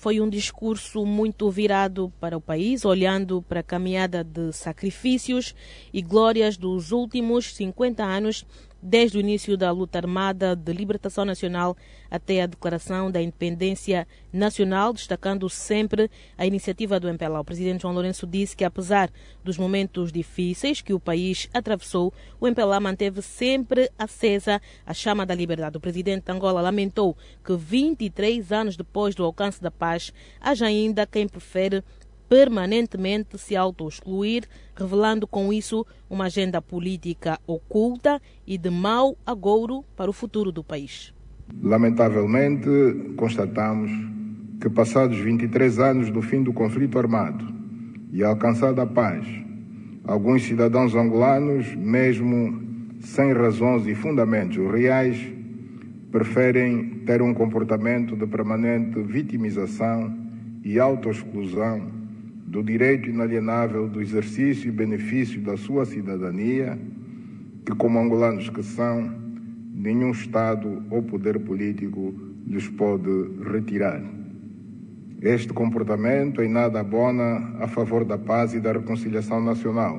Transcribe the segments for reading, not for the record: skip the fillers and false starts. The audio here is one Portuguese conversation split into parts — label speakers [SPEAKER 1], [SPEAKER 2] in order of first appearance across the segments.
[SPEAKER 1] foi um discurso muito virado para o país, olhando para a caminhada de sacrifícios e glórias dos últimos 50 anos, desde o início da luta armada de libertação nacional até a declaração da independência nacional, destacando sempre a iniciativa do MPLA. O presidente João Lourenço disse que, apesar dos momentos difíceis que o país atravessou, o MPLA manteve sempre acesa a chama da liberdade. O presidente de Angola lamentou que 23 anos depois do alcance da paz, haja ainda quem prefere permanentemente se auto-excluir, revelando com isso uma agenda política oculta e de mau agouro para o futuro do país.
[SPEAKER 2] Lamentavelmente, constatamos que, passados 23 anos do fim do conflito armado e alcançada a paz, alguns cidadãos angolanos, mesmo sem razões e fundamentos reais, preferem ter um comportamento de permanente vitimização e autoexclusão do direito inalienável do exercício e benefício da sua cidadania, que, como angolanos que são, nenhum Estado ou poder político lhes pode retirar. Este comportamento em nada abona a favor da paz e da reconciliação nacional.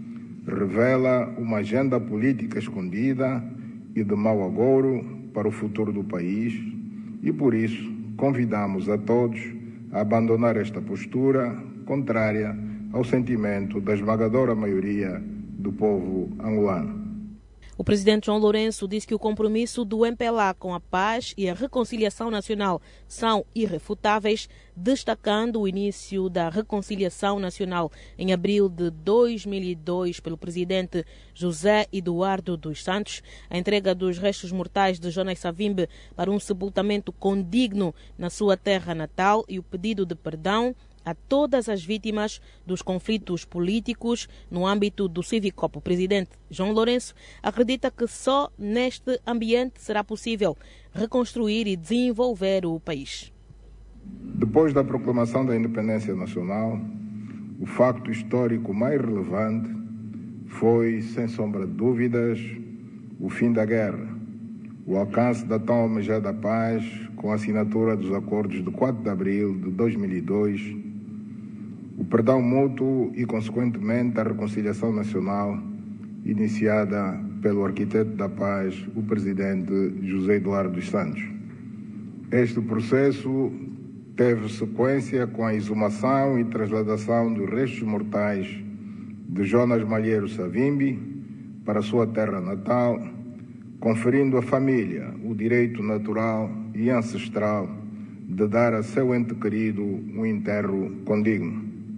[SPEAKER 2] Revela uma agenda política escondida e de mau agouro para o futuro do país e, por isso, convidamos a todos a abandonar esta postura contrária ao sentimento da esmagadora maioria do povo angolano.
[SPEAKER 1] O presidente João Lourenço disse que o compromisso do MPLA com a paz e a reconciliação nacional são irrefutáveis, destacando o início da reconciliação nacional em abril de 2002 pelo presidente José Eduardo dos Santos, a entrega dos restos mortais de Jonas Savimbi para um sepultamento condigno na sua terra natal e o pedido de perdão a todas as vítimas dos conflitos políticos no âmbito do Civicop. O presidente João Lourenço acredita que só neste ambiente será possível reconstruir e desenvolver o país.
[SPEAKER 2] Depois da proclamação da independência nacional, o facto histórico mais relevante foi, sem sombra de dúvidas, o fim da guerra, o alcance da tão almejada paz com a assinatura dos acordos de 4 de abril de 2002, o perdão mútuo e, consequentemente, a reconciliação nacional iniciada pelo arquiteto da paz, o presidente José Eduardo dos Santos. Este processo teve sequência com a exumação e trasladação dos restos mortais de Jonas Malheiro Savimbi para a sua terra natal, conferindo à família o direito natural e ancestral de dar a seu ente querido um enterro condigno.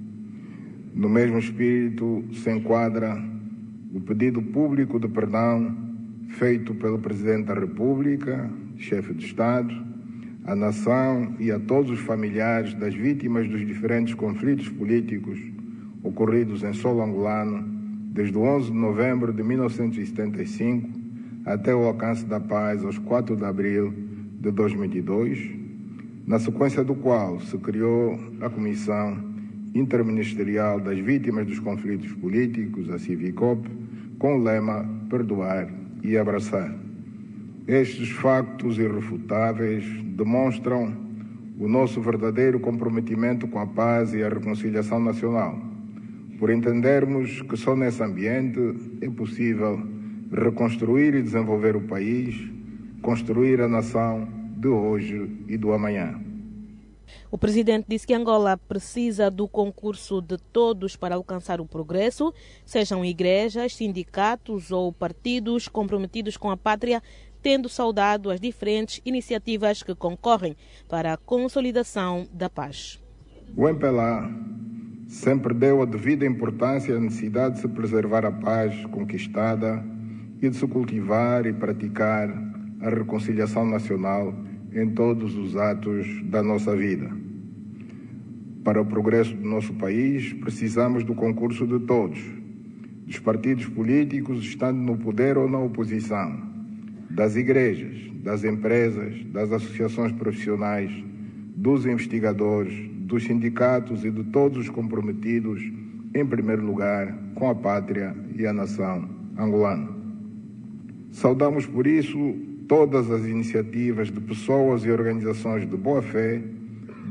[SPEAKER 2] No mesmo espírito se enquadra o pedido público de perdão feito pelo Presidente da República, chefe de Estado, à nação e a todos os familiares das vítimas dos diferentes conflitos políticos ocorridos em solo angolano desde o 11 de novembro de 1975 até o alcance da paz aos 4 de abril de 2002, na sequência do qual se criou a Comissão Interministerial das Vítimas dos Conflitos Políticos, a Civicop, com o lema Perdoar e Abraçar. Estes factos irrefutáveis demonstram o nosso verdadeiro comprometimento com a paz e a reconciliação nacional, por entendermos que só nesse ambiente é possível reconstruir e desenvolver o país, construir a nação de hoje e do amanhã.
[SPEAKER 1] O presidente disse que Angola precisa do concurso de todos para alcançar o progresso, sejam igrejas, sindicatos ou partidos comprometidos com a pátria, tendo saudado as diferentes iniciativas que concorrem para a consolidação da paz.
[SPEAKER 2] O MPLA sempre deu a devida importância à necessidade de se preservar a paz conquistada e de se cultivar e praticar a reconciliação nacional em todos os atos da nossa vida. Para o progresso do nosso país, precisamos do concurso de todos, dos partidos políticos estando no poder ou na oposição, das igrejas, das empresas, das associações profissionais, dos investigadores, dos sindicatos e de todos os comprometidos, em primeiro lugar, com a pátria e a nação angolana. Saudamos, por isso, todas as iniciativas de pessoas e organizações de boa-fé,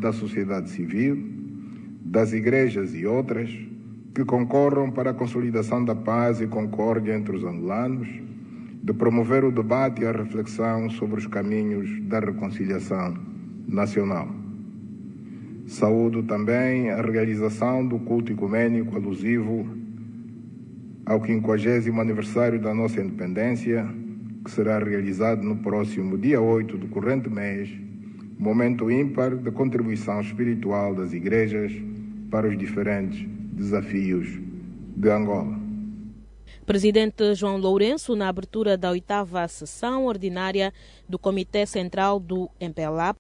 [SPEAKER 2] da sociedade civil, das igrejas e outras, que concorram para a consolidação da paz e concórdia entre os angolanos, de promover o debate e a reflexão sobre os caminhos da reconciliação nacional. Saúdo também a realização do culto ecumênico alusivo ao 50º aniversário da nossa independência, que será realizado no próximo dia 8 do corrente mês, momento ímpar de contribuição espiritual das igrejas para os diferentes desafios de Angola.
[SPEAKER 1] Presidente João Lourenço, na abertura da 8ª sessão ordinária do Comitê Central do MPLA,